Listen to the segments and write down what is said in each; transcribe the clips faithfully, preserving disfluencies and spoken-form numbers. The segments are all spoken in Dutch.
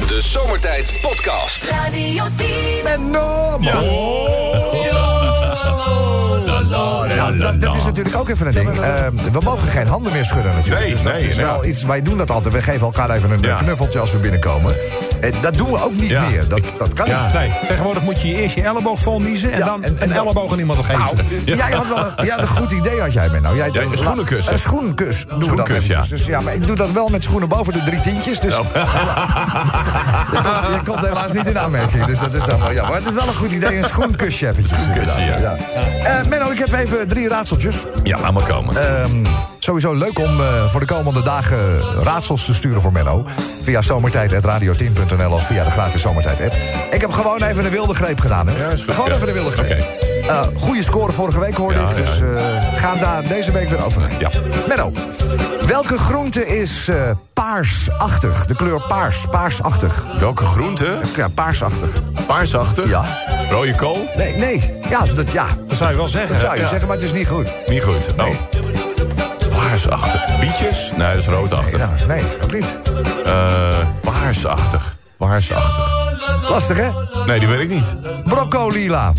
De Zomertijd Podcast. Radio tien. Menno. Ja. Nou, dat, dat is natuurlijk ook even een ding. Uh, we mogen geen handen meer schudden natuurlijk. Nee, dus dat nee, is nee. wel iets, wij doen dat altijd. We geven elkaar even een Ja. knuffeltje als we binnenkomen. Uh, dat doen we ook niet Ja. meer. Dat, dat kan Ja. niet. Nee, tegenwoordig moet je eerst je elleboog vol niezen... en Ja, dan en- en een dan- elleboog aan iemand geven. Nou, jij had wel een, ja, een goed idee had jij, Menno. Jij, Ja, een schoenenkus, hè? Een schoenenkus doen we dat Schoenenkus, eventjes. ja. Dus, ja, maar ik doe dat wel met schoenen boven de drie tientjes. Dus Ja. je, komt, je komt helaas niet in aanmerking. Dus dat is dan wel jammer. Maar het is wel een goed idee, een schoenkusje eventjes. Schoenkusje, inderdaad. Ja. Uh, Menno, ik heb even drie raadseltjes. Ja, laat maar komen. Ehm, sowieso leuk om uh, voor de komende dagen raadsels te sturen voor Menno. Via zomertijd at radio tien punt n l of via de gratis Zomertijd app. Ik heb gewoon even een wilde greep gedaan, hè? Ja, is goed, gewoon ja. even een wilde greep. Oké. Uh, goede score vorige week hoorde Ja, ik, ja, dus ja. uh, gaan daar deze week weer over. Ja. Menno, welke groente is uh, paarsachtig? De kleur paars, paarsachtig. Welke groente? Ja, paarsachtig. Paarsachtig? Ja. Rode kool? Nee, nee. Ja, dat, ja, Dat zou je wel zeggen. dat zou je Ja. zeggen, maar het is niet goed. Niet goed. Oh. Nee. Paarsachtig. Bietjes? Nee, dat is roodachtig. Ja, nee, ook niet. Eh, paarsachtig. Paarsachtig. Lastig, hè? Nee, die weet ik niet. Broccolila.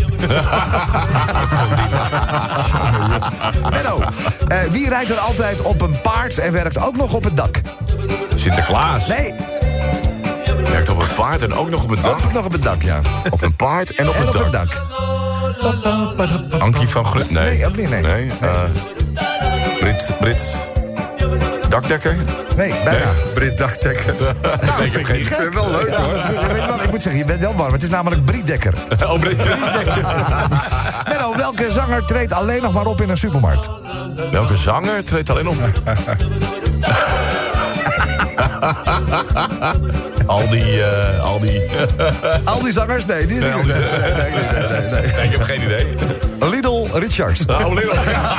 Menno, uh, wie rijdt er altijd op een paard en werkt ook nog op het dak? Sinterklaas. Nee, Werkt op een paard en ook nog op het dak. ook nog op het dak, ja. Op een paard en op En het op het dak. dak. Ankie van Glen. Nee. Nee, ook niet, nee. Nee. eh, Brit. Brit. Dakdekker? Nee, bijna. Nee. Brit Dagdekker. Nee, ik heb geen Ik vind het wel leuk, hoor. Je weet wel, ik moet zeggen, je bent wel warm. Het is namelijk Brie Dekker. Oh, Brit. Menno, welke zanger treedt alleen nog maar op in een supermarkt? Welke zanger treedt alleen op? al die, eh, al die... Al die zangers? Nee, die is Nee, niet. al die- Nee, nee, nee, nee, nee, nee. Nee, ik heb geen idee. Lidl Richards. Oh, Lidl.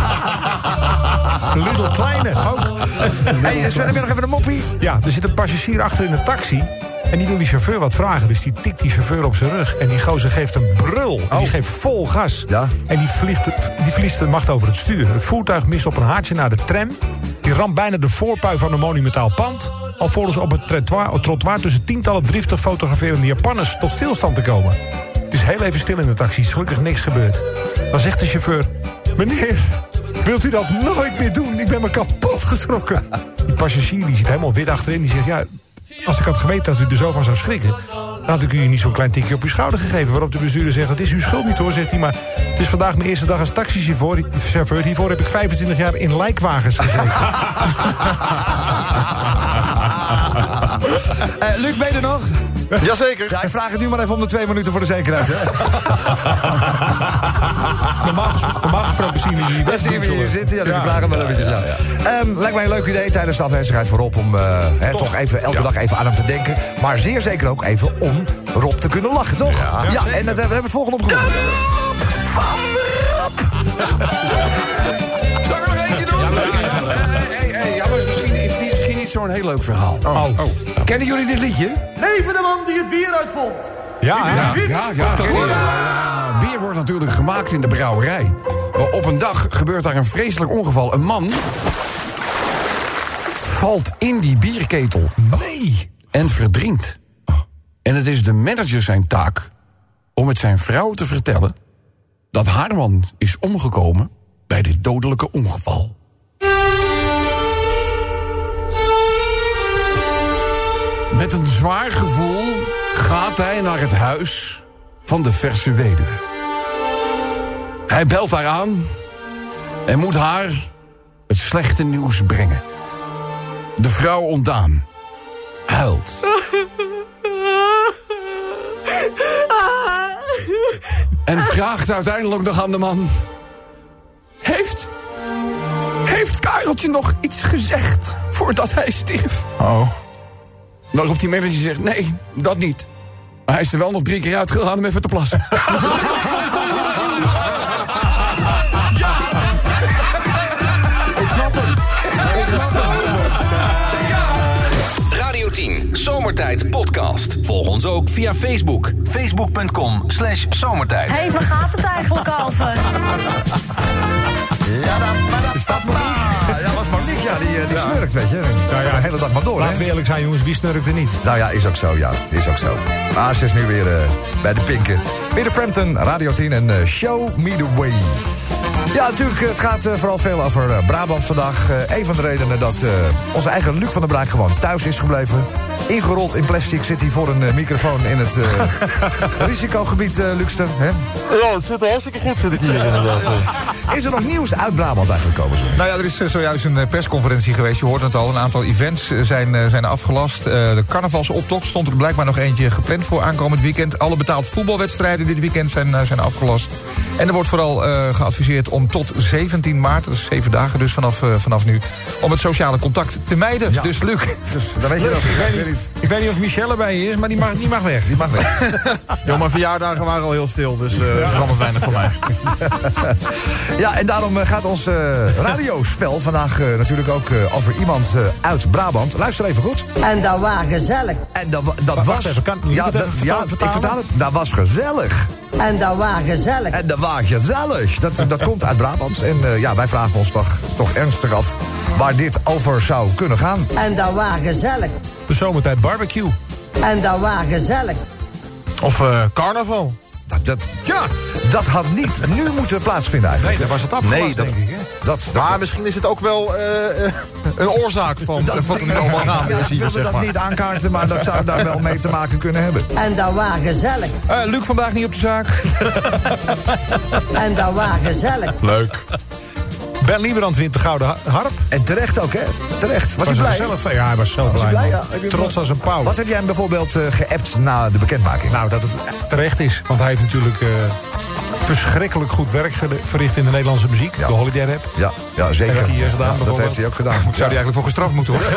Lidl Kleine ook. Hey, Sven, heb je nog even een moppie? Ja, er zit een passagier achter in een taxi... en die wil die chauffeur wat vragen. Dus die tikt die chauffeur op zijn rug. En die gozer geeft een brul. En die Oh. geeft vol gas. Ja. En die, vliegt, die verliest de macht over het stuur. Het voertuig mist op een haartje naar de tram. Die ramt bijna de voorpui van een monumentaal pand... alvorens op het trottoir, het trottoir tussen tientallen driftig fotograferende Japanners... tot stilstand te komen. Het is heel even stil in de taxi. Is gelukkig niks gebeurd. Dan zegt de chauffeur... Meneer, wilt u dat nooit meer doen? Ik ben me kapot geschrokken. Die passagier die zit helemaal wit achterin. Die zegt, ja, als ik had geweten dat u er zo van zou schrikken... dan had ik u niet zo'n klein tikje op uw schouder gegeven. Waarop de bestuurder zegt, het is uw schuld niet hoor, zegt hij. Maar het is vandaag mijn eerste dag als taxichauffeur. Chauffeur. Hiervoor heb ik vijfentwintig jaar in lijkwagens gezeten. Uh, Luc, ben je er nog? Jazeker. Ja, ik vraag het nu maar even om de twee minuten voor de zekerheid. Hè? normaal, ges- normaal gesproken zien we die Daar zien we hier zitten. Ja, dus ik vraag hem wel eventjes. Ja. Ehm, lijkt mij een leuk idee tijdens de afwezigheid voor Rob... om uh, hè, toch even elke Ja. dag even aan hem te denken. Maar zeer zeker ook even om Rob te kunnen lachen, toch? Ja. Ja, en dat hebben we het volgende opgevoerd. Zal ik er nog eentje doen? Hé, hé, ja, maar is misschien, is die misschien niet zo'n heel leuk verhaal. Oh. Kennen jullie dit liedje? Leven de man die het bier uitvond. Ja, ja. ja, ja. Ken je? Ja, bier wordt natuurlijk gemaakt in de brouwerij. Op een dag gebeurt daar een vreselijk ongeval. Een man valt in die bierketel. Nee. En verdrinkt. En het is de manager zijn taak om het zijn vrouw te vertellen... dat haar man is omgekomen bij dit dodelijke ongeval. Met een zwaar gevoel gaat hij naar het huis van de verse weduwe. Hij belt haar aan en moet haar het slechte nieuws brengen. De vrouw ontdaan huilt. En vraagt uiteindelijk nog aan de man... Heeft... Heeft Kareltje nog iets gezegd voordat hij stierf? Oh. Waarop die manager zegt, nee, dat niet. Maar hij is er wel nog drie keer uitgegaan om even te plassen. Ik snap hem. Radio tien. Zomertijd Podcast. Volg ons ook via Facebook. Facebook.com slash zomertijd. Hé, hey, waar gaat het eigenlijk over? Ja, dat is dat Monique. Ja, was Monique, ja, die, die ja. snurkt, weet je. Ja, ja. De hele dag maar door, Laten we eerlijk zijn, jongens, wie snurkt er niet? Nou ja, is ook zo, ja. Is ook zo. Maar ze is nu weer uh, bij de pinken. Peter Frampton, Radio tien en uh, Show Me The Way. Ja, natuurlijk, het gaat uh, vooral veel over uh, Brabant vandaag. Uh, een van de redenen dat uh, onze eigen Luc van der Braak gewoon thuis is gebleven. Ingerold in plastic zit hij voor een uh, microfoon in het uh, risicogebied, uh, Luxter. Hè? Ja, het zit er hartstikke goed, zit ik hier inderdaad. Is er nog nieuws uit Brabant eigenlijk komen? Nou ja, er is uh, zojuist een uh, persconferentie geweest. Je hoort het al, een aantal events uh, zijn, uh, zijn afgelast. Uh, de carnavalsoptocht stond er blijkbaar nog eentje gepland voor aankomend weekend. Alle betaald voetbalwedstrijden dit weekend zijn, uh, zijn afgelast. En er wordt vooral uh, geadviseerd om tot zeventien maart, dat is zeven dagen dus vanaf, uh, vanaf nu, om het sociale contact te mijden. Ja. Dus Luc, dus, dan weet je Luc, dat. Ik weet, niet, ik weet niet of Michelle erbij is, maar die mag, die mag weg. Die mag weg. Ja, maar verjaardagen waren al heel stil, dus uh, ja. Dat is weinig voor mij. Ja, en daarom gaat ons uh, radiospel vandaag uh, natuurlijk ook uh, over iemand uh, uit Brabant. Luister even goed. En dat was gezellig. En dat, dat Wacht was... even, kan, ja, het dat, even ja vertalen? ik vertaal het. Dat was gezellig. En dat was gezellig. En dat was gezellig. Dat, dat komt uit Brabant. En uh, ja, wij vragen ons toch, toch ernstig af waar dit over zou kunnen gaan. En dat was gezellig. De zomertijd barbecue. En dat was gezellig. Of uh, carnaval. Dat, dat, ja, dat had niet nu moeten plaatsvinden eigenlijk. Nee, dat was het afgelast, Nee, dat- denk ik. Hè? Dat, dat, Maar misschien is het ook wel uh, uh, een oorzaak van uh, wat er nu allemaal gaande ja, is ik hier, wilde zeg dat maar. niet aankaarten, maar dat zou daar wel mee te maken kunnen hebben. En dat was gezellig. Uh, Luc vandaag niet op de zaak. En dat was gezellig. Leuk. Ben Lieberand wint de Gouden Ha- Harp. En terecht ook, hè? Terecht. Was, Was hij hij blij? zelf, ja, hij was zo Was blij. hij blij? man. Ja. Heb je Trots hem- als een pauw. Wat heb jij hem bijvoorbeeld uh, geappt na de bekendmaking? Nou, dat het terecht is. Want hij heeft natuurlijk uh, verschrikkelijk goed werk ge- verricht in de Nederlandse muziek. Ja. De Holiday Rap. Ja, ja zeker. En dat heeft hij, uh, gedaan, Ja, dat bijvoorbeeld. heeft hij ook gedaan. Zou die eigenlijk voor gestraft moeten worden?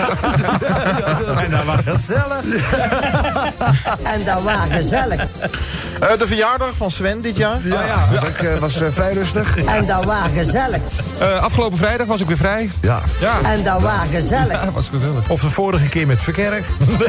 En dat was gezellig. En dat was gezellig. Uh, de verjaardag van Sven dit jaar. Ja, ja. Was, ook, uh, was uh, vrij rustig. En dat was gezellig. Uh, afgelopen vrijdag was ik weer vrij. Ja. Ja. En dat was gezellig. Ja, dat was gezellig. Of de vorige keer met Verkerk.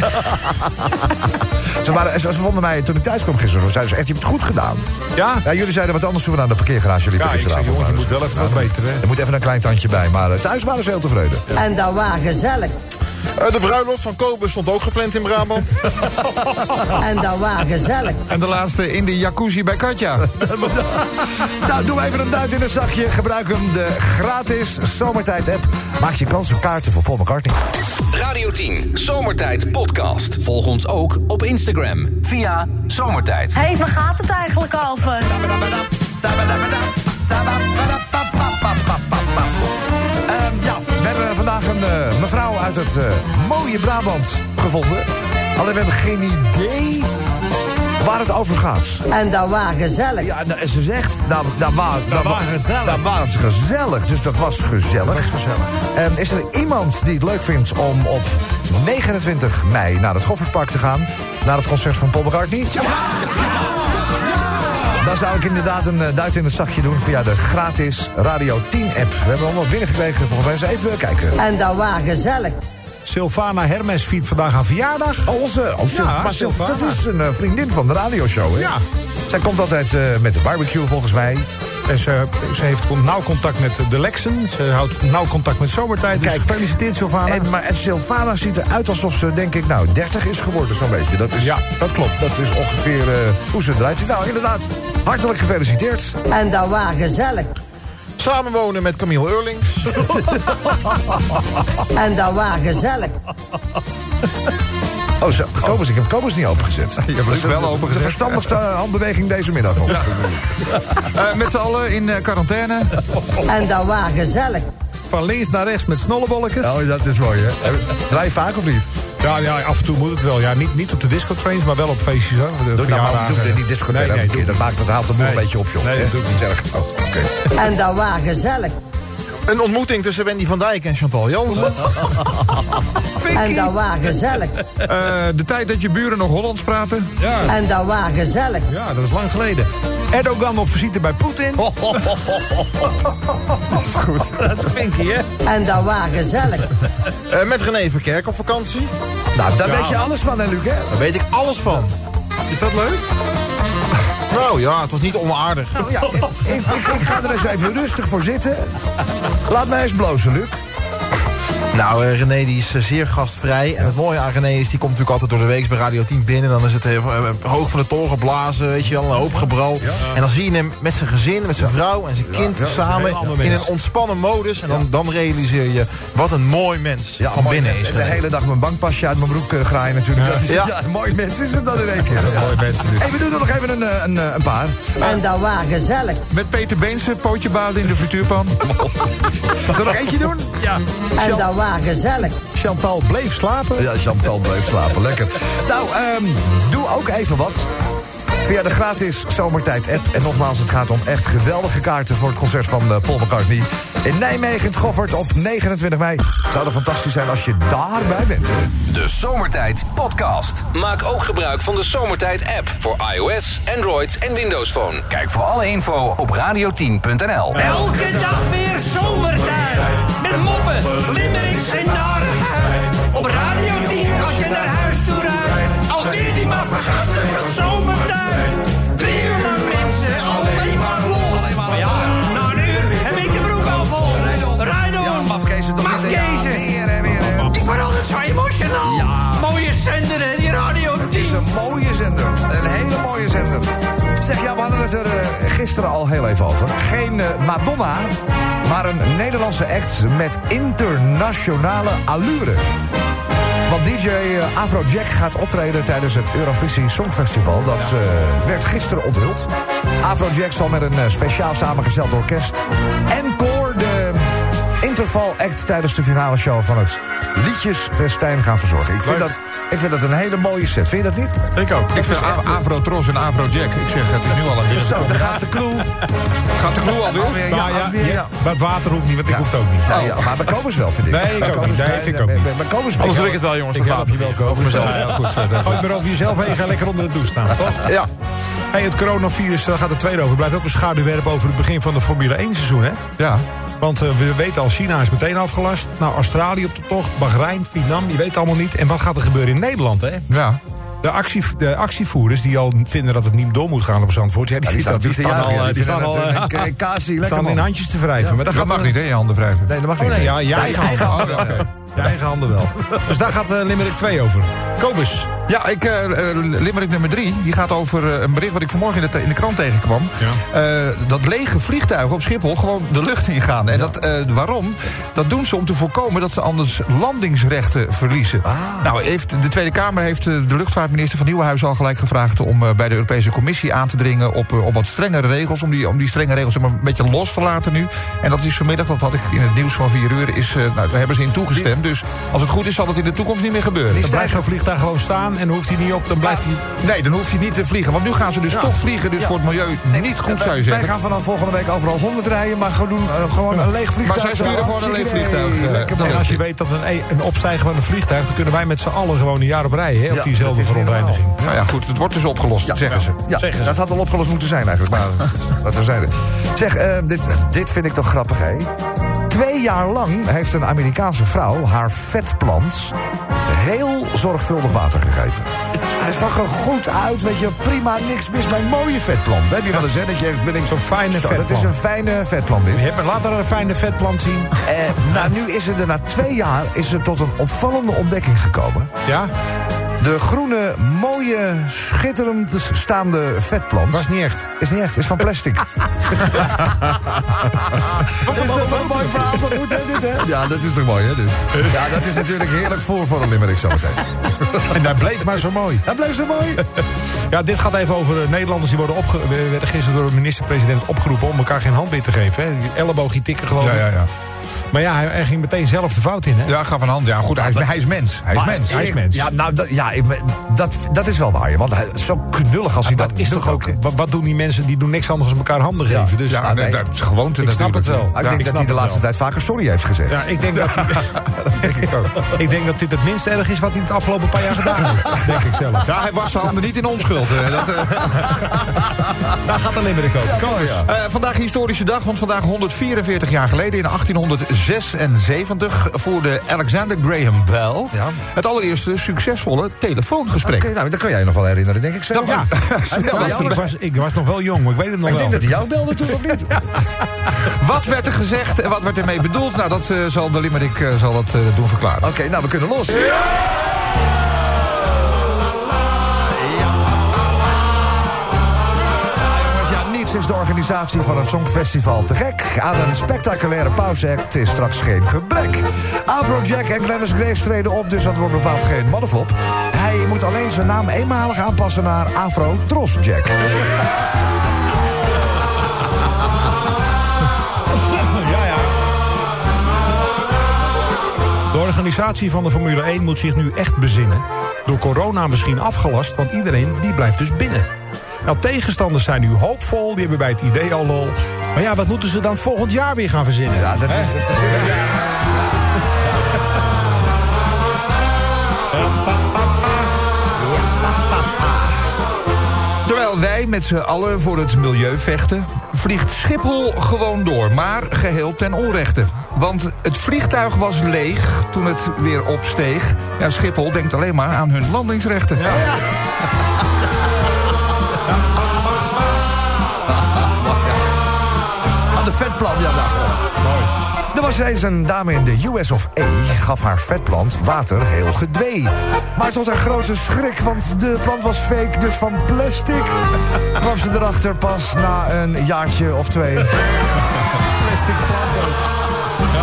Ze, waren, ze vonden mij toen ik thuis kwam gisteren. Zeiden ze echt, je hebt het goed gedaan. Ja? Ja, jullie zeiden wat anders toen we naar de parkeergarage liepen Ja, ik zeg, gisteravond. jongens, je moet wel even wat beter, hè. Er moet even een klein tandje bij. Maar uh, thuis waren ze heel tevreden. En dat was gezellig. Uh, de bruiloft van Kobus stond ook gepland in Brabant. En dat was gezellig. En de laatste in de jacuzzi bij Katja. Nou, doe even een duit in het zakje. Gebruik hem, de gratis Zomertijd-app. Maak je kans op kaarten voor Paul McCartney. Radio tien Zomertijd Podcast. Volg ons ook op Instagram via Zomertijd. Hé, hey, waar gaat het eigenlijk over? Ehm, ja, we hebben vandaag een uh, mevrouw uit het uh, mooie Brabant gevonden. Alleen we hebben geen idee waar het over gaat. En dat was gezellig. Ja, nou, en ze zegt, dat, dat, wa, dat, was gezellig. Dat was gezellig, dus dat was gezellig. Dat was gezellig. En is er iemand die het leuk vindt om op negenentwintig mei naar het Goffertpark te gaan? Naar het concert van Paul McCartney? Ja! Dan zou ik inderdaad een uh, duit in het zakje doen via de gratis Radio tien app. We hebben allemaal binnengekregen, volgens mij eens even kijken. En dat was gezellig. Sylvana Hermes viert vandaag aan verjaardag. Oh, onze, oh, Sil- Ja, maar Sil- Sylvana. dat is een uh, vriendin van de radioshow, hè? Ja. Zij komt altijd uh, met de barbecue, volgens mij. En ze, ze heeft nauw contact met de Lexen. Ze houdt nauw contact met Zomertijd. Dus Kijk, gefeliciteerd, Sylvana. En, maar en Sylvana ziet eruit alsof ze, denk ik, nou, dertig is geworden, zo'n beetje. Dat is, Ja. dat klopt. Dat is ongeveer uh, hoe ze eruit ziet. Nou, inderdaad, hartelijk gefeliciteerd. En dat was gezellig. Samenwonen met Camille Eurlings. En dat was gezellig. Oh, zo, Kobus, ik heb Kobus niet opengezet. Je hebt Luc wel opengezet. De verstandigste handbeweging deze middag nog. Ja. Uh, met z'n allen in uh, quarantaine. En dat was gezellig. Van links naar rechts met snollebolletjes. Oh, dat is mooi, hè? Draai je vaak of niet? Ja, ja, af en toe moet het wel. Ja, niet, niet op de discotrains, maar wel op feestjes. Hoor. De Doe nou maar, verjaardagen. doe die discotheek Nee, elke nee, keer. doe- Dat maakt dat haalt de boel Nee. een beetje op, joh. Nee, dat Hè? doe ik Niet erg. Oh, oké. En dat was gezellig. Een ontmoeting tussen Wendy van Dijk en Chantal Jansen. En dat was gezellig. Uh, de tijd dat je buren nog Hollands praten. Ja, En dat was gezellig. ja, dat is lang geleden. Erdogan op visite bij Poetin. Oh. Dat is goed. Dat is Pinky, hè? En dat was gezellig. Uh, met René Verkerk op vakantie. Nou, daar weet je alles van, hè, Luc, hè? Daar weet ik alles van. Is dat leuk? Nou ja, het was niet onaardig. Nou ja, ik, ik, ik ga er eens even rustig voor zitten. Laat mij eens blozen, Luc. Nou, uh, René die is uh, zeer gastvrij. En het mooie aan René is, die komt natuurlijk altijd door de week bij Radio tien binnen. Dan is het uh, hoog van de toren geblazen, weet je wel, een hoop gebral. Ja. En dan zie je hem met zijn gezin, met zijn vrouw en zijn kind ja, ja, samen in een ontspannen modus. En dan, dan realiseer je wat een mooi mens ja, van binnen mens. is. En de hele dag mijn bankpasje uit mijn broek uh, graaien natuurlijk. Ja. Dat is, ja. ja, een mooi mens is het dan in één keer. Ja. Mooi mens dus. Hey, we doen er nog even een, een, een paar. En dat was gezellig. Met Peter Beense, pootje baden in de frituurpan. Zullen we nog eentje doen? Ja. En dat was gezellig. Chantal bleef slapen. Ja, Chantal bleef slapen. Lekker. Nou, um, doe ook even wat. Via de gratis Zomertijd-app. En nogmaals, het gaat om echt geweldige kaarten voor het concert van uh, Paul McCartney. In Nijmegen, het Goffert, op negenentwintig mei. Zou het fantastisch zijn als je daarbij bent. De Zomertijd Podcast. Maak ook gebruik van de Zomertijd-app voor iOS, Android en Windows Phone. Kijk voor alle info op radio tien punt n l. Elke dag weer Zomertijd. Met moppen, limmerings en narigheid. Op Radio tien als je naar huis toe rijdt. Alweer die maar vergasten van Zomertijd. Drie uur lang mensen, alleen maar lol. Maar ja, na een uur heb ik de broek al vol. Rijdon. Ja, mafkezen toch niet. Mafkezen. Weer en weer. Ik word altijd zo emotional. Ja. Mooie zender, hè, die Radio tien. Het is een mooie zender. Een hele mooie zender. Zeg, ja, we hadden het er uh, gisteren al heel even over. Geen uh, Madonna, maar een Nederlandse act met internationale allure. Want D J uh, Afrojack gaat optreden tijdens het Eurovisie Songfestival. Dat uh, werd gisteren onthuld. Afrojack zal met een uh, speciaal samengesteld orkest en koor de interval act tijdens de finale show van het Liedjesfestijn gaan verzorgen. Ik vind, dat, ik vind dat een hele mooie set. Vind je dat niet? Ik ook. Ik vind Afro-Tros en Afrojack. Ik zeg, het is nu al een hele... Zo, daar gaat de clue. Gaat de clue alweer? alweer ja, nou, ja, alweer, ja, ja. Maar het water hoeft niet, want ik ja. hoef het ook niet. Ja, ja, maar bij Kobus wel, vind ik. Nee, ik ook niet. Nee, vind ik ook niet. Bij Kobus wel. Anders wil ik het wel, jongens. Ik help je wel, Kobus. Over mezelf. Ja, heel goed. Gooi het maar over jezelf heen. Ga lekker onder de douche staan, toch? Ja. Hey, het coronavirus, daar gaat het tweede over. Blijft ook een schaduwwerp over het begin van de Formule één seizoen, hè? Ja. Want uh, we weten al, China is meteen afgelast. Nou, Australië op de tocht, Bahrein, Vietnam, je weet allemaal niet. En wat gaat er gebeuren in Nederland, hè? Ja. De, actie, de actievoerders die al vinden dat het niet door moet gaan op Zandvoort... Ja, die, Ja, die, staan, die staan, staan al, die die staan al uh, uh, staan in handjes te wrijven. Ja, maar Dat, dat dat gaat mag niet, hè, je handen wrijven. Nee, dat mag Oh, niet. nee, ja, je eigen handen. handen. Oh, okay. Je eigen handen wel. Dus daar gaat uh, Limerick twee over. Kobus. Ja, ik, uh, Limerick nummer drie, die gaat over uh, een bericht wat ik vanmorgen in de, in de krant tegenkwam. Ja. Uh, dat lege vliegtuigen op Schiphol gewoon de lucht ingaan. En ja. dat, uh, waarom? Dat doen ze om te voorkomen dat ze anders landingsrechten verliezen. Ah. Nou, heeft, de Tweede Kamer heeft uh, de luchtvaartminister van Nieuwenhuizen al gelijk gevraagd om uh, bij de Europese Commissie aan te dringen op, uh, op wat strengere regels. Om die, om die strenge regels maar een beetje los te laten nu. En dat is vanmiddag, dat had ik in het nieuws van vier uur, is, uh, nou, daar hebben ze in toegestemd. Dus als het goed is, zal het in de toekomst niet meer gebeuren. Dan blijft zo'n vliegtuig gewoon staan en dan hoeft hij niet op, dan blijft hij... Nee, dan hoeft hij niet te vliegen. Want nu gaan ze dus ja. toch vliegen, dus ja. voor het milieu niet goed, zou je zeggen. Wij gaan vanaf volgende week overal honderd rijden, maar gewoon, doen, uh, gewoon ja. een leeg vliegtuig. Maar zij sturen gewoon een leeg vliegtuig. Uh, en als je weet dat een, een opstijgen van een vliegtuig, dan kunnen wij met z'n allen gewoon een jaar op rijden, hè, op ja, diezelfde verontreiniging. Ja. Nou ja, goed, het wordt dus opgelost, ja. zeggen ze. Ja, zeggen ze. Dat had al opgelost moeten zijn eigenlijk, maar wat we zeiden. Zeg, uh, dit, dit vind ik toch grappig, hè? Twee jaar lang heeft een Amerikaanse vrouw haar vetplant heel zorgvuldig water gegeven. Hij zag er goed uit, weet je, prima, niks mis bij een mooie vetplant. Dat heb je wel eens, hè, dat je ergens bedenkt, zo'n fijne zo, vetplant. Dat is een fijne vetplant, dit. Je hebt me later een fijne vetplant zien. Eh, nou, nu is het er na twee jaar is er tot een opvallende ontdekking gekomen. Ja? De groene, mooie, schitterend staande vetplant... Was niet echt. Is niet echt, is van plastic. Is dat een mooi verhaal van goed, hè, dit, hè? Ja, dat is toch mooi, hè, dit? Ja, dat is natuurlijk heerlijk voor voor een Limerick zometeen. En dat bleef maar zo mooi. Dat bleef zo mooi. Ja, dit gaat even over Nederlanders die worden opge- werden gisteren door de minister-president opgeroepen om elkaar geen hand meer te geven. Hè. Elleboogje tikken, geloof ik. Ja, ja, ja. Maar ja, hij, hij ging meteen zelf de fout in, hè? Ja, gaf een hand. Ja, goed, hij is, hij is mens. Hij is maar, mens. Hij is mens. Ja, nou, dat, ja, ik, dat, dat is wel waar, want hij is zo knullig als hij ja, dat is toch ook. Wat, wat doen die mensen? Die doen niks anders dan elkaar handen geven. Ja, Dus, ja, ah, nee, dat is gewoonte ik natuurlijk. snap het wel. Ik ja, denk ik dat hij de laatste wel. tijd vaker sorry heeft gezegd. Ja, ik denk dat hij, denk ik ook. Ik denk dat dit het minst erg is wat hij het afgelopen paar jaar gedaan heeft. Denk ik zelf. Ja, hij was zijn handen niet in onschuld. Uh, dat, uh... Daar gaat de Limerick ook. Ja, ja. Uh, vandaag historische dag, want vandaag honderdvierenveertig jaar geleden, in achttienhonderdzevenendertig... zesenzeventig voerde Alexander Graham Bell Ja. het allereerste succesvolle telefoongesprek. Oké, nou, dat kan jij nog wel herinneren, denk ik zelf. Ja, Hij belde jou. ik, was, ik was nog wel jong, maar ik weet het nog Ik wel. denk dat hij jou belde toen, of niet? Wat werd er gezegd en wat werd ermee bedoeld? Nou, dat uh, zal de Limerick uh, zal dat, uh, doen verklaren. Oké, nou, we kunnen los. Is de organisatie van het Songfestival te gek. Aan een spectaculaire pauzeact is straks geen gebrek. Afrojack en Glennis Grace treden op, dus dat wordt bepaald geen modderflop. Hij moet alleen zijn naam eenmalig aanpassen naar Afro Tros Jack. Ja, ja. De organisatie van de Formule één moet zich nu echt bezinnen. Door corona misschien afgelast, want iedereen die blijft dus binnen. Nou, tegenstanders zijn nu hoopvol, die hebben bij het idee al lol. Maar ja, wat moeten ze dan volgend jaar weer gaan verzinnen? Ja, dat is het natuurlijk. Terwijl wij met z'n allen voor het milieu vechten, vliegt Schiphol gewoon door, maar geheel ten onrechte. Want het vliegtuig was leeg toen het weer opsteeg. Ja, Schiphol denkt alleen maar aan hun landingsrechten. Ja. Ja. Aan de vetplan, ja, daarvoor. Mooi. Er was eens een dame in de U S of A, gaf haar vetplant water heel gedwee. Maar tot haar grote schrik, want de plant was fake, dus van plastic, kwam ze erachter pas na een jaartje of twee. Plastic plant ook. Ja.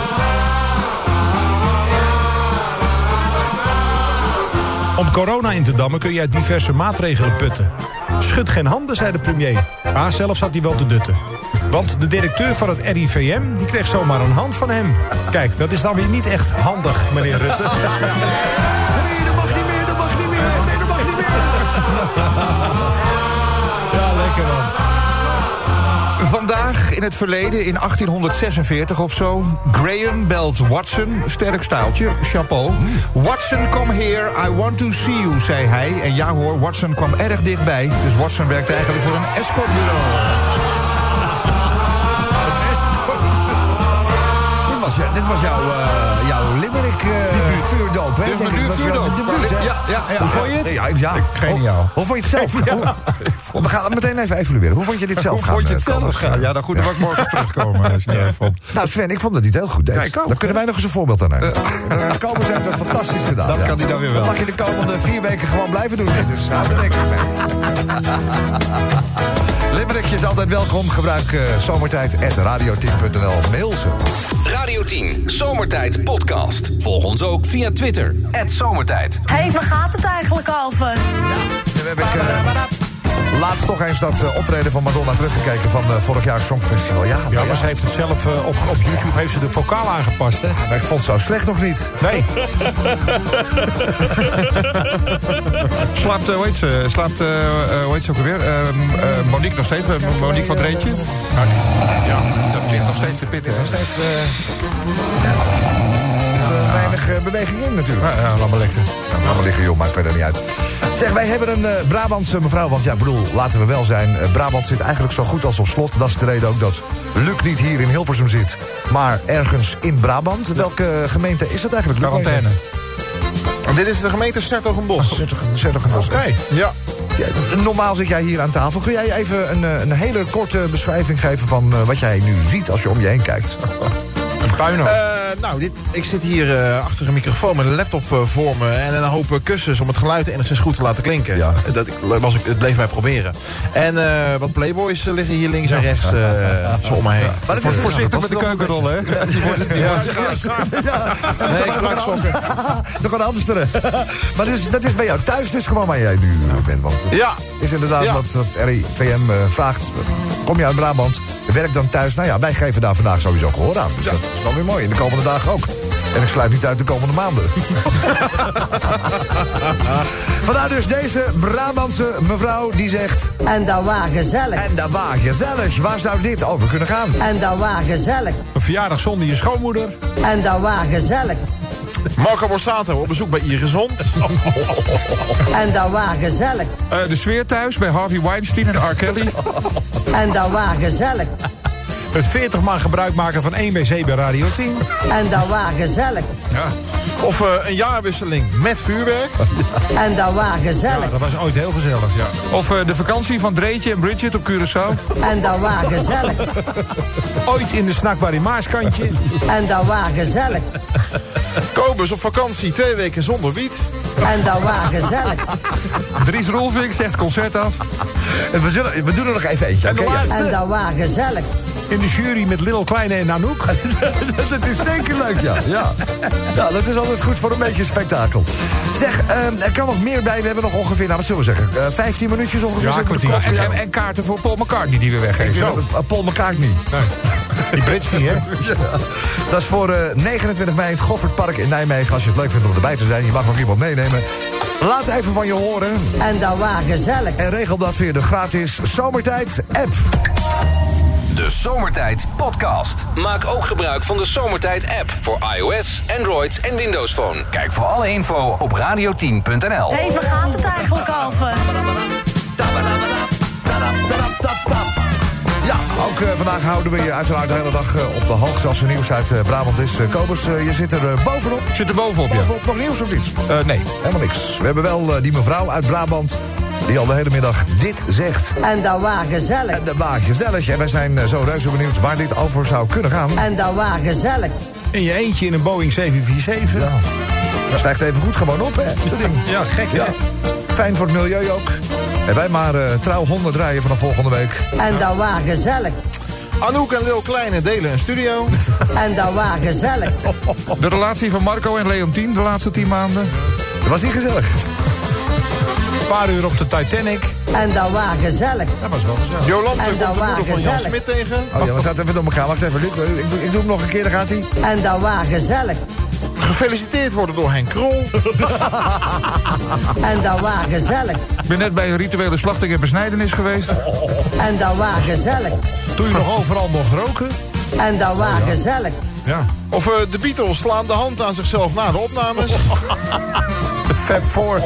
Om corona in te dammen kun je uit diverse maatregelen putten. Schud geen handen, zei de premier. Maar zelf zat hij wel te dutten. Want de directeur van het R I V M, die kreeg zomaar een hand van hem. Kijk, dat is dan weer niet echt handig, meneer Rutte. Nee, dat mag niet meer, dat mag niet meer. Nee, dat mag niet meer. Ja, lekker man. Vandaag in het verleden, in achttienhonderdzesenveertig of zo, Graham belt Watson, sterk staaltje, chapeau. Watson, come here, I want to see you, zei hij. En ja hoor, Watson kwam erg dichtbij. Dus Watson werkte eigenlijk voor een escortbureau. Dit was, dit was jouw, uh, jouw limerick uh, vuurdoop, hè? Dit is mijn Denk ik. vuurdoop. Dat was jouw debuut, hè? Ja, ja, ja. Hoe vond je het? Ja, ja. Geniaal. Hoe, hoe vond je het zelf? Ja. Hoe, we gaan meteen even evalueren. Hoe vond je dit zelf Hoe gaan? vond je het uh, zelf komen? gaan? Ja, dan goed, dan wil ik morgen terugkomen. Als je het erg vond. Nou, Sven, ik vond dat hij het heel goed deed. Ja, ik ook, Daar kunnen wij nog eens een voorbeeld aan nemen. Uh, Kobus heeft het fantastisch gedaan. Dat ja. kan hij dan weer wel. Dat mag je de komende vier weken gewoon blijven doen. Dit is nou de rekening mee. Limerickje is altijd welkom. Gebruik uh, zomertijd at radio tien punt n l. Mail ze. Radio tien, Zomertijd podcast. Volg ons ook via Twitter, at Zomertijd. Hé, hey, waar gaat het eigenlijk over? Ja, nu heb ik uh, laatst toch eens dat uh, optreden van Madonna teruggekeken van uh, vorig jaar Songfestival. Ja, Ja, maar ze heeft het zelf uh, op, op YouTube heeft ze de vocaal aangepast, hè? maar ik vond het zo slecht nog niet. Nee. Slaapt, uh, hoe heet ze, slaapt, uh, uh, hoe heet ze ook alweer? Uh, uh, Monique nog steeds, uh, Monique van Dreentje. Ja, dat ligt nog steeds te pitten. Nog steeds uh, ja, uh, weinig uh, beweging in natuurlijk. Ja, ja, laat maar lekker. Ja, laat maar liggen joh, maakt verder niet uit. Zeg, wij hebben een uh, Brabantse mevrouw, want ja, bedoel, laten we wel zijn. Uh, Brabant zit eigenlijk zo goed als op slot. Dat is de reden ook dat Luc niet hier in Hilversum zit, maar ergens in Brabant. Welke gemeente is het eigenlijk? Quarantaine. Dit is de gemeente Sertogenbosch. Sertogenbosch. Oké. Ja. Ja, normaal zit jij hier aan tafel. Kun jij even een, een hele korte beschrijving geven van uh, wat jij nu ziet als je om je heen kijkt? Een puinhoop. Uh, nou, dit, ik zit hier uh, achter een microfoon met een laptop uh, voor me en een hoop uh, kussens om het geluid enigszins goed te laten klinken. Ja. Dat ik, was ik, het bleef mij proberen. En uh, wat playboys uh, liggen hier links en rechts uh, zo om me heen. Maar het is Voorzichtig met de keukenrol, hè? Die wordt het niet. Ja, ja. Nee, ik gebruik sokken. Nog een hamsteren. Maar dus, dat is bij jou thuis dus gewoon waar jij nu bent. Want het Ja. is inderdaad Ja. wat, wat R I V M uh, vraagt. Kom je uit Brabant, werk dan thuis. Nou ja, wij geven daar vandaag sowieso gehoor aan. Dus dat is wel weer mooi. In de komende dagen ook. En ik sluit niet uit de komende maanden. Vandaar dus deze Brabantse mevrouw die zegt... En dat was gezellig. En dat was gezellig. Waar zou dit over kunnen gaan? En dat was gezellig. Een verjaardag zonder je schoonmoeder. En dat was gezellig. Marco Borsato op bezoek bij Iris Hond. En dat was gezellig. Uh, de sfeer thuis bij Harvey Weinstein en R. Kelly. En dat was gezellig. Het veertig man gebruik maken van één wc bij Radio tien. En dat was gezellig. Ja. Of uh, een jaarwisseling met vuurwerk. En dat was gezellig. Ja, dat was ooit heel gezellig, ja. Of uh, de vakantie van Dreetje en Bridget op Curaçao. En dat was gezellig. Ooit in de snackbar in Maaskantje. En dat was gezellig. Kobus op vakantie, twee weken zonder wiet. En dat was gezellig. Dries Roelvink zegt concert af. We, zullen, we doen er nog even eentje. En de oké? laatste. En dat was gezellig. In de jury met Lil Kleine en Anouk. Dat is zeker leuk, ja. ja. Ja, dat is altijd goed voor een beetje spektakel. Zeg, uh, er kan nog meer bij. We hebben nog ongeveer, nou wat zullen we zeggen, uh, vijftien minuutjes ongeveer. Ja, zitten we kwartier. te kosten. En, en kaarten voor Paul McCartney die we weggeven. Zo. Uh, Paul McCartney. Nee. Die Brits niet, hè? Ja. Dat is voor uh, negenentwintig mei in het Goffertpark in Nijmegen. Als je het leuk vindt om erbij te zijn, je mag nog iemand meenemen. Laat even van je horen. En dat was gezellig. En regel dat via de gratis Zomertijd-app. De Zomertijd Podcast. Maak ook gebruik van de Zomertijd app voor iOS, Android en Windows Phone. Kijk voor alle info op radio tien punt n l. Hé, hey, waar gaat het eigenlijk over? Ja, ook uh, vandaag houden we je uiteraard de hele dag uh, op de hoogte als er nieuws uit uh, Brabant is. Uh, Kobus, uh, je zit er uh, bovenop. Zit er bovenop, ja. Bovenop nog nieuws of niet? Uh, nee. Helemaal niks. We hebben wel uh, die mevrouw uit Brabant die al de hele middag dit zegt. En dat was gezellig. En dat was gezellig. En wij zijn uh, zo reuze benieuwd waar dit over zou kunnen gaan. En dat was gezellig. In je eentje in een Boeing zeven vier zeven. Ja. Dat stijgt even goed gewoon op, hè, dat ding. Ja, gek, hè? Ja. Fijn voor het milieu ook. En wij maar uh, trouw honderd rijden vanaf volgende week. En dat was gezellig. Anouk en Lil Kleine delen een studio. En dat was gezellig. De relatie van Marco en Leontien de laatste tien maanden. Dat was niet gezellig. Een paar uur op de Titanic. En dat was gezellig. Dat was wel gezellig. Jolante En komt de dat moeder was van Jan gezellig. Smit tegen. Oh ja, we gaan even door elkaar. Wacht even, Luc. Ik, doe- ik doe hem nog een keer, dan gaat hij. En dat was gezellig. Gefeliciteerd worden door Henk Krol. En dat was gezellig. Ik ben net bij een rituele slachting en besnijdenis geweest. En dat was gezellig. Toen je nog overal mocht roken. En dat was gezellig. Ja. Of uh, de Beatles slaan de hand aan zichzelf na de opnames. De Fab Four.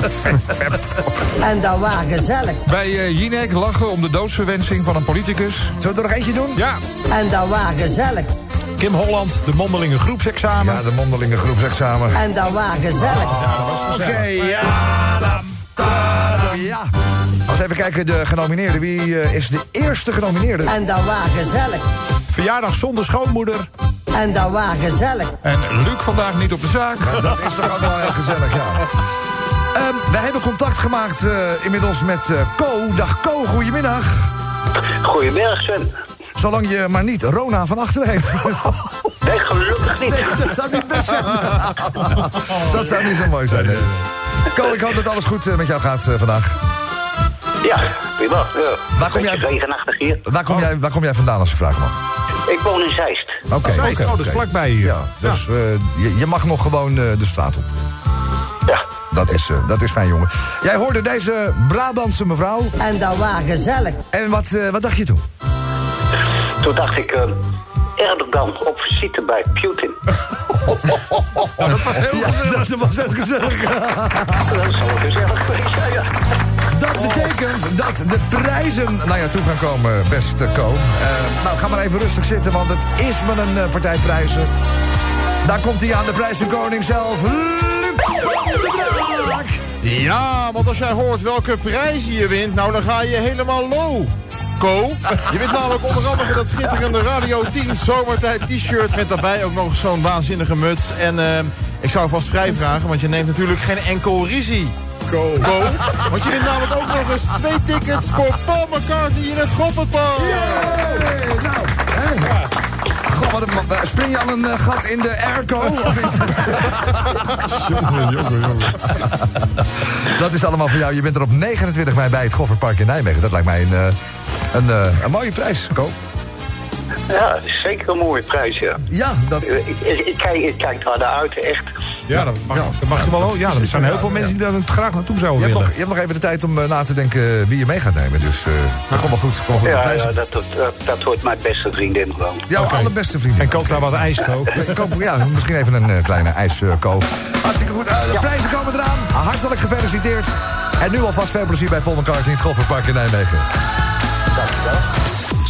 En dat was gezellig. Bij uh, Jinek lachen om de doodsverwensing van een politicus. Zullen we er nog eentje doen? Ja. En dat was gezellig. Kim Holland, de mondelinge groepsexamen. Ja, de mondelinge groepsexamen. En dat was gezellig. Oké, ja. Ja. Als we even kijken, de genomineerde. Wie uh, is de eerste genomineerde? En dat was gezellig. Verjaardag zonder schoonmoeder. En dat was gezellig. En Luc vandaag niet op de zaak. Dat is toch ook wel heel gezellig, ja. Um, we hebben contact gemaakt uh, inmiddels met uh, Co. Dag Co, goedemiddag. Goedemiddag, Sven. Zolang je maar niet Rona van achter heeft. Nee, gelukkig niet. Nee, dat zou niet best zijn. Dat zou niet zo mooi zijn, nee. Co, ik hoop dat alles goed uh, met jou gaat uh, vandaag. Ja, prima. Ja. Waar kom jij- Beetje regenachtig hier. Waar kom, jij, waar kom jij vandaan als ik vraag mag? Ik woon in Zeist. Oké, okay, Zeist, okay, oh, dat is okay. vlakbij hier. Ja, dus uh, je, je mag nog gewoon uh, de straat op. Ja. Dat is, uh, dat is fijn, jongen. Jij hoorde deze Brabantse mevrouw. En dat was gezellig. En wat, uh, wat dacht je toen? Toen dacht ik, uh, Erdogan op visite bij Putin. Ja, dat was heel gezellig. Dat was heel gezellig. Dat is wel gezellig geweest, ja, ja. Dat betekent dat de prijzen naar jou toe gaan komen, beste Co. Uh, nou, ga maar even rustig zitten, want het is met een uh, partij prijzen. Daar komt hij aan, de prijzenkoning zelf, Luc van de Braak. Ja, want als jij hoort welke prijzen je wint, nou dan ga je helemaal low. Co, je wint namelijk onder andere dat schitterende Radio tien Zomertijd t-shirt met daarbij ook nog zo'n waanzinnige muts. En uh, ik zou vast vrij vragen, want je neemt natuurlijk geen enkel risico. Co. Co. Want je wint namelijk ook nog eens twee tickets voor Paul McCartney in het Goffertpark. Yay! Nou, hè? Goh, wat een, wat, spring je al een uh, gat in de airco? Jongen, jongen, jongen. Dat is allemaal voor jou. Je bent er op negenentwintig mei bij het Goffertpark in Nijmegen. Dat lijkt mij een, uh, een, uh, een mooie prijs, Co. Ja, dat is zeker een mooie prijs, ja. Ja, dat... Ik, ik, ik, kijk, ik kijk naar de uit, echt. Ja, dat mag, dat mag je wel. Ja, er zijn heel veel mensen die daar graag naartoe zouden Je hebt, willen. nog, je hebt nog even de tijd om uh, na te denken wie je mee gaat nemen. Dus uh, dat komt wel goed. Kom wel goed. Ja, ja dat, dat, dat wordt mijn beste vriendin gewoon. Jouw Okay. allerbeste vriendin. En koop daar wat ijs, Co. Koop, ja, misschien even een uh, kleine ijskoop. Hartstikke goed. Uh, de ja. prijzen komen eraan. Hartelijk gefeliciteerd. En nu alvast veel plezier bij Paul McCartney in het Goffertpark in Nijmegen. Dankjewel.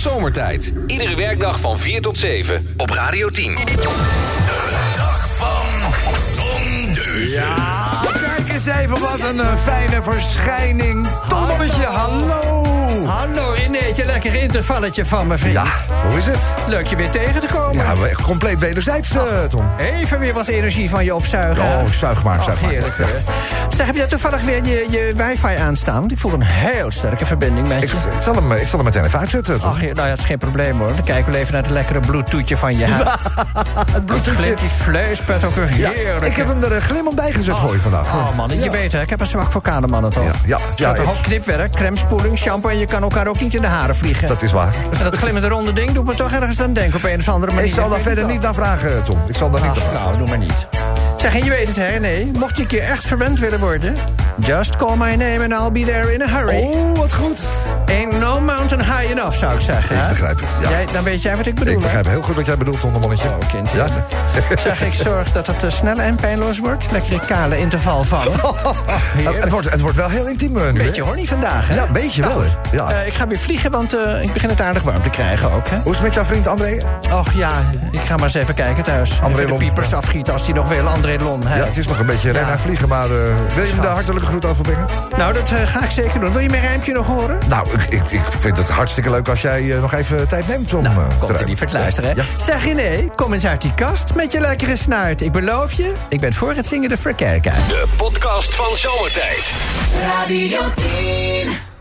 Zomertijd. Iedere werkdag van vier tot zeven op Radio tien. De dag van Tom Ja, kijk eens even, wat een uh, fijne verschijning. Tommetje, hallo. Hallo Renéetje, lekker intervalletje van me, vriend. Ja, hoe is het? Leuk je weer tegen te komen. Ja, we- compleet wederzijds, uh, Tom. Even weer wat energie van je opzuigen. Oh, zuig maar, zuig maar. Heerlijk, Ja. hè? Zeg, heb jij toevallig weer je, je wifi aanstaan? Want ik voel een heel sterke verbinding met je. Ik, ik, zal hem, ik zal hem meteen even uitzetten, Tom. Ach, nou ja, het is geen probleem, hoor. Dan kijken we even naar het lekkere bloedtoetje van je huid. Het bloedtoetje. Glimt die vleespet ook weer Ja, heerlijk. ik heb hem er uh, glimmend bij gezet voor je vandaag. Oh man, je Ja. weet hè, ik heb een zwak voor kademannen toch? Ja, ja, ja, ja, een hoop ik- knipwerk, crèmespoeling, shampoo en je kan elkaar ook niet in de haren vliegen. Dat is waar. En dat glimmende ronde ding doet me toch ergens aan denken op een of andere manier. Ik zal daar weet verder het niet wel. naar vragen, Tom. Ik zal daar niet Ach, naar vragen. nou, doe maar niet. Zeg, en je weet het hè, nee. Mocht je een keer echt verwend willen worden, just call my name and I'll be there in a hurry. Oh, wat goed. Ain't no mountain high enough, zou ik zeggen. Ik hè? begrijp het, ja. Jij, dan weet jij wat ik bedoel, Ik hè? begrijp heel goed wat jij bedoelt, Tom, mannetje. Oh, kind, Ja? Zeg, ik zorg dat het uh, snel en pijnloos wordt. Lekker kale interval vallen. het, het, wordt, het wordt wel heel intiem uh, nu, hè? Beetje horny vandaag, hè? Ja, een beetje Nou, wel, goed. hè? Ja. Eh, ik ga weer vliegen, want uh, ik begin het aardig warm te krijgen ook, hè? Hoe is het met jouw vriend André? Och ja, ik ga maar eens even kijken thuis. André Even de Lon. piepers afgieten als hij nog wil. André Lon, hè? Ja, het is nog een beetje rennen Ja. en vliegen, maar uh, wil je hem de hartelijke groet overbrengen? Nou, dat uh, ga ik zeker doen. Wil je mijn rijmpje nog horen? Nou, ik, ik, ik vind het hartstikke leuk als jij uh, nog even tijd neemt om Nou, uh, te komt er rijden. niet voor het luisteren, hè? Ja. Zeg René, kom eens uit die kast met je lekkere snuit. Ik beloof je, ik ben voor het zingen de verkerk uit. De podcast van Zomertijd. Radio tien.